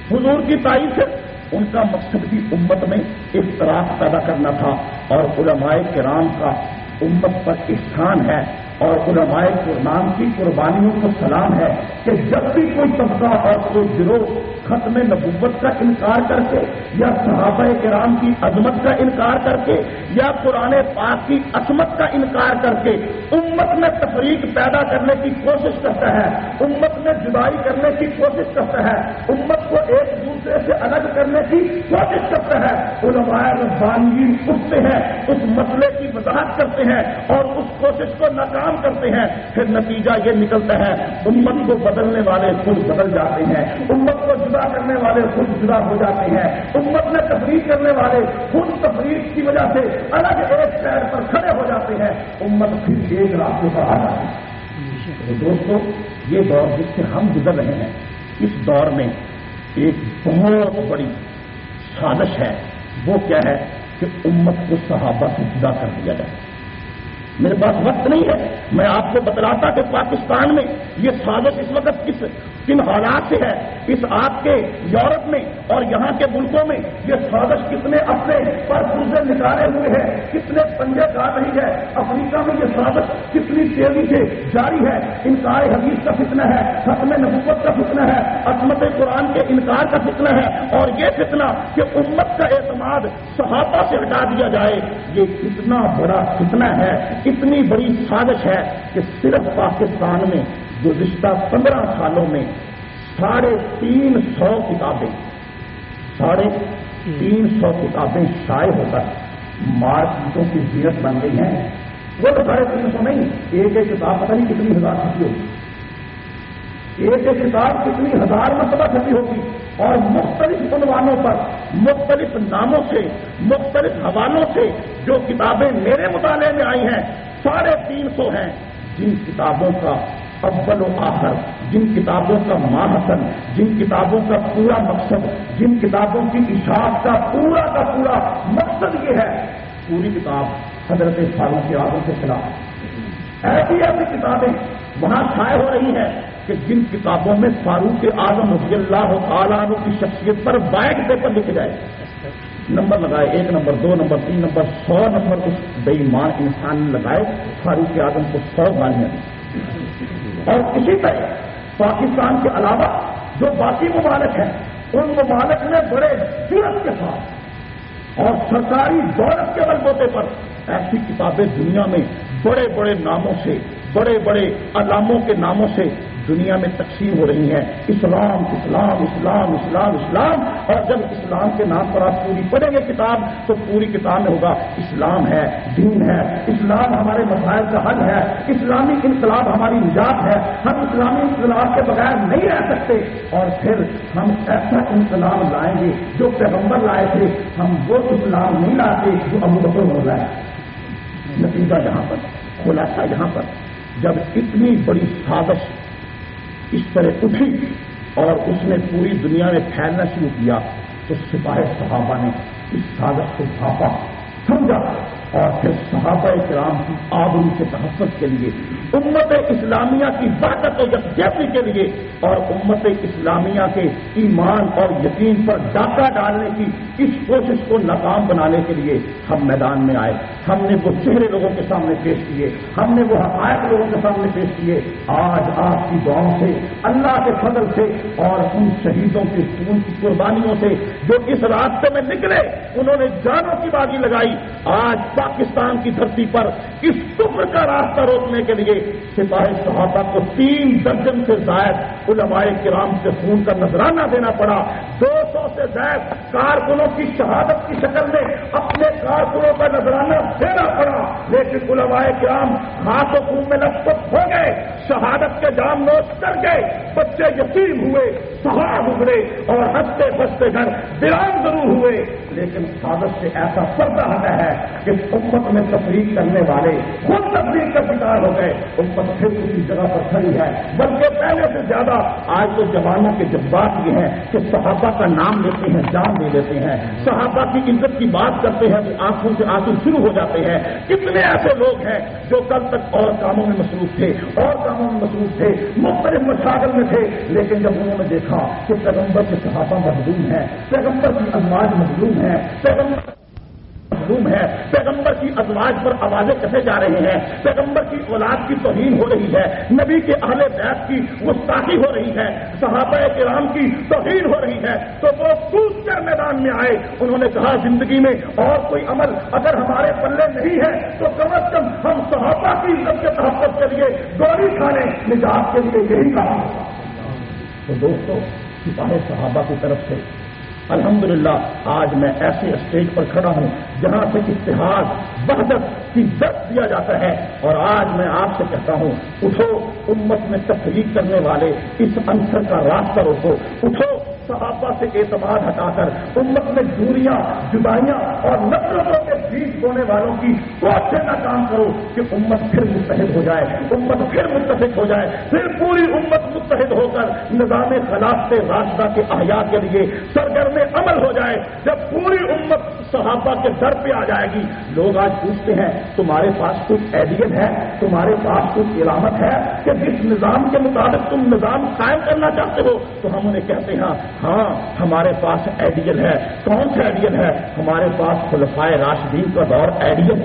حضور کی تائید سے ان کا مقصد بھی امت میں اختلاف پیدا کرنا تھا، اور علماء کرام کا امت پر احسان ہے اور علماء کرام کی قربانیوں کو سلام ہے کہ جب بھی کوئی طبقہ اور کوئی گروہ ختم نبوت کا انکار کر کے یا صحابہ کرام کی عظمت کا انکار کر کے یا قرآن پاک کی عصمت کا انکار کر کے امت میں تفریق پیدا کرنے کی کوشش کرتا ہے، امت میں جدائی کرنے کی کوشش کرتا ہے، امت کو ایک دوسرے سے الگ کرنے کی کوشش کرتا ہے، علماء ربانیین اٹھتے ہیں، اس مسئلے کی وضاحت کرتے ہیں اور اس کوشش کو ناکام کرتے ہیں، پھر نتیجہ یہ نکلتا ہے امت کو بدلنے والے خود بدل جاتے ہیں، امت کو جدا کرنے والے خود جدا ہو جاتے ہیں، امت میں تفریق کرنے والے خود تفریق کی وجہ سے الگ ایک پیر پر کھڑے ہو جاتے ہیں، امت پھر ایک راستے پر آ جاتی ہے۔ تو دوستو، یہ دور جس سے ہم گزر رہے ہیں، اس دور میں ایک بہت بڑی سازش ہے، وہ کیا ہے کہ امت کو صحابہ سے جدا کر دیا جائے۔ میرے پاس وقت نہیں ہے، میں آپ کو بتلاتا کہ پاکستان میں یہ سازش اس وقت کس کن حالات سے ہے، اس آپ کے یورپ میں اور یہاں کے ملکوں میں یہ سازش کتنے اپنے پر پرزے نکالے ہوئے ہے، کتنے پنجے کاٹ رہی ہے۔ افریقہ میں یہ سازش کتنی تیزی سے جاری ہے، انکار حدیث کا فتنہ ہے، ختم نبوت کا فتنہ ہے، عصمت قرآن کے انکار کا فتنہ ہے، اور یہ فتنہ کہ امت کا اعتماد صحابہ سے ہٹا دیا جائے، یہ کتنا بڑا فتنہ ہے، اتنی بڑی سازش ہے کہ صرف پاکستان میں گزشتہ پندرہ سالوں میں ساڑھے تین سو کتابیں ساڑھے تین سو کتابیں شائع ہو کر مارکیٹوں کی زینت بن گئی ہیں۔ وہ تو ساڑھے تین سو نہیں، ایک ایک کتاب پتہ نہیں کتنی ہزار چھپی ہوگی، ایک ایک کتاب کتنی ہزار مرتبہ چھپی ہوگی، اور مختلف عنوانوں پر مختلف ناموں سے مختلف حوالوں سے جو کتابیں میرے مطالعے میں آئی ہیں ساڑھے تین سو ہیں، جن کتابوں کا اول و آخر، جن کتابوں کا ماحصل، جن کتابوں کا پورا مقصد، جن کتابوں کی اشاعت کا پورا کا پورا مقصد یہ ہے، پوری کتاب حضرت فاروق اعظم کے خلاف، ایسی ایسی کتابیں وہاں شائع ہو رہی ہیں کہ جن کتابوں میں فاروق اعظم رضی اللہ تعالیٰ عنہ کی شخصیت پر وائٹ پیپر لکھے جائے، نمبر لگائے، ایک نمبر، دو نمبر، تین نمبر، سو نمبر اس بے ایمان انسان نے لگائے، فاروق اعظم کو سو گالیاں دی۔ اور اسی طرح پاکستان کے علاوہ جو باقی ممالک ہیں، ان ممالک میں بڑے جرأت کے ساتھ اور سرکاری دولت کے بلبوتے پر ایسی کتابیں دنیا میں بڑے بڑے ناموں سے، بڑے بڑے علاموں کے ناموں سے دنیا میں تقسیم ہو رہی ہیں، اسلام اسلام اسلام اسلام اسلام، اور جب اسلام کے نام پر آپ پوری پڑھیں گے کتاب تو پوری کتاب میں ہوگا اسلام ہے، دین ہے، اسلام ہمارے مسائل کا حل ہے، اسلامی انقلاب ہماری نجات ہے، ہم اسلامی انقلاب کے بغیر نہیں رہ سکتے، اور پھر ہم ایسا انقلاب لائیں گے جو پیغمبر لائے تھے، ہم وہ اسلام نہیں لاتے جو ابو بکر ہو رہا ہے۔ نتیجہ یہاں پر، خلاصہ یہاں پر، جب اتنی بڑی سازش اس طرح اٹھی اور اس نے پوری دنیا میں پھیلنا شروع کیا تو سپاہ صحابہ نے اس سازش کو بھاپا، سمجھا، اور پھر صحابہ کرام کی آبرو کے تحفظ کے لیے، امت اسلامیہ کی وحدت و یکجہتی کے لیے اور امت اسلامیہ کے ایمان اور یقین پر ڈاکہ ڈالنے کی اس کوشش کو ناکام بنانے کے لیے ہم میدان میں آئے۔ ہم نے وہ چہرے لوگوں کے سامنے پیش کیے، ہم نے وہ حقائق لوگوں کے سامنے پیش کیے۔ آج آپ کی دعاؤں سے، اللہ کے فضل سے اور ان شہیدوں کے خون کی قربانیوں سے جو اس راستے میں نکلے، انہوں نے جانوں کی بازی لگائی، آج پاکستان کی دھرتی پر اس کفر کا راستہ روکنے کے لیے سپاہ صحابہ کو تین درجن سے زائد علماء کرام کے خون کا نذرانہ دینا پڑا، دو سو سے زائد کارکنوں کی شہادت کی شکل میں اپنے کارکنوں کا نذرانہ دینا پڑا، لیکن علماء کرام ہاتھ و خون میں لطف ہو گئے، شہادت کے جام نوش کر گئے، بچے یتیم ہوئے، صحابہ ابھرے اور ہنستے بستے گھر ویران ضرور ہوئے، لیکن کاغذ سے ایسا پردہ ہٹا ہے کہ امت میں تفریق کرنے والے خود تفریق کا شکار ہو گئے. امت پھر اسی جگہ پر کھڑی ہے، بلکہ پہلے سے زیادہ. آج تو جوانوں کے جذبات یہ ہیں کہ صحابہ کا نام لیتے ہیں جان دے دیتے ہیں، صحابہ کی عزت کی بات کرتے ہیں تو آنکھوں سے آنسو شروع ہو جاتے ہیں. کتنے ایسے لوگ ہیں جو کل تک اور کاموں میں مصروف تھے اور کاموں میں مصروف تھے، مختلف مشاغل میں تھے، لیکن جب انہوں نے دیکھا کہ پیغمبر کے صحابہ مظلوم ہیں، پیغمبر کی ازواج مظلوم ہیں، پیغمبر مظلوم ہے، پیغمبر کی ازواج پر آوازیں کسے جا رہے ہیں، پیغمبر کی اولاد کی توہین ہو رہی ہے، نبی کے اہل بیت کی گستاخی ہو رہی ہے، صحابہ کرام کی توہین ہو رہی ہے، تو وہ کود کر میدان میں آئے. انہوں نے کہا زندگی میں اور کوئی عمل اگر ہمارے پلے نہیں ہے تو کم از کم ہم صحابہ کی عزت کے تحفظ کے لیے گولی کھانے نجات کے لیے یہی کہا. تو دوستو سپاہ صحابہ کی طرف سے الحمدللہ آج میں ایسے اسٹیج پر کھڑا ہوں جہاں سے اتحاد وحدت کی درس دیا جاتا ہے. اور آج میں آپ سے کہتا ہوں اٹھو، امت میں تفریق کرنے والے اس عنصر کا راستہ روکو. اٹھو، صحابہ سے اعتماد ہٹا کر امت میں دوریاں جدائیاں اور نفرتوں کے بیچ بونے والوں کی کوشش کا کام کرو کہ امت پھر متحد ہو جائے، امت پھر متفق ہو جائے، پھر پوری امت متحد ہو کر نظام خلافت راشدہ کے احیاء کے لیے سرگرم عمل ہو جائے. جب پوری امت صحابہ کے در پہ آ جائے گی. لوگ آج پوچھتے ہیں تمہارے پاس کوئی ایڈیل ہے، تمہارے پاس کوئی علامت ہے کہ جس نظام کے مطابق تم نظام قائم کرنا چاہتے ہو؟ تو ہم انہیں کہتے ہیں ہاں ہمارے پاس ایڈیل ہے. کون سا ایڈیل ہے؟ ہمارے پاس خلفائے راشدین کا دور ایڈیل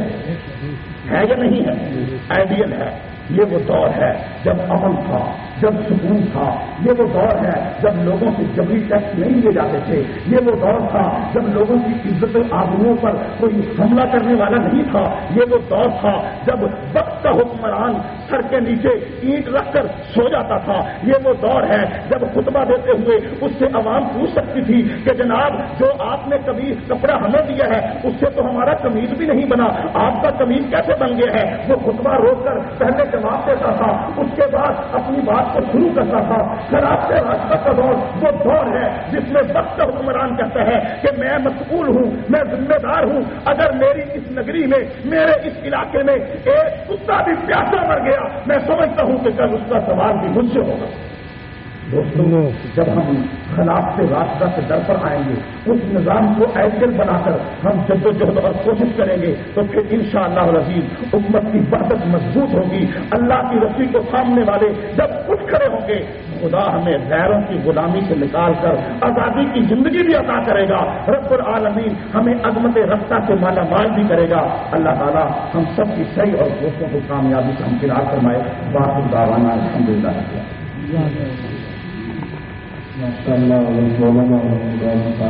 ہے یا نہیں ہے؟ ایڈیل ہے. یہ وہ دور ہے جب امن تھا، جب سکون تھا. یہ وہ دور ہے جب لوگوں سے جبری ٹیکس نہیں لیے جاتے تھے. یہ وہ دور تھا جب لوگوں کی عزت آبروؤں پر کوئی حملہ کرنے والا نہیں تھا. یہ وہ دور تھا جب وقت کا حکمران سر کے نیچے اینٹ رکھ کر سو جاتا تھا. یہ وہ دور ہے جب خطبہ دیتے ہوئے اس سے عوام پوچھ سکتی تھی کہ جناب جو آپ نے قمیض کپڑا ہمیں دیا ہے اس سے تو ہمارا قمیض بھی نہیں بنا، آپ کا قمیض کیسے بن گیا ہے؟ وہ خطبہ روک کر پہلے جواب دیتا تھا، اس کے بعد اپنی بات کو شروع کرتا تھا. خلافت راشدہ کا دور وہ دور ہے جس میں وقت کا حکمران کہتا ہے کہ میں مسئول ہوں، میں ذمہ دار ہوں. اگر میری اس نگری میں، میرے اس علاقے میں ایک کتا بھی پیاسا مر گیا، میں سمجھتا ہوں کہ کل اس کا سوال بھی مجھ سے ہوگا. دوستوں جب ہم خلافت راشدہ سے در پر آئیں گے، اس نظام کو ایڈیل بنا کر ہم جد و جہد اور کوشش کریں گے تو پھر انشاءاللہ العزیز امت کی وحدت مضبوط ہوگی. اللہ کی رسی کو تھامنے والے جب اٹھ کھڑے ہوں گے، خدا ہمیں غیروں کی غلامی سے نکال کر آزادی کی زندگی بھی عطا کرے گا. رب العالمین ہمیں عظمت رفتہ سے مالا مال بھی کرے گا. اللہ تعالیٰ ہم سب کی صحیح اور دوستوں کو کامیابی سے ہمکنار فرمائے. باقی دعوانا الحمدللہ. ماشاء اللہ.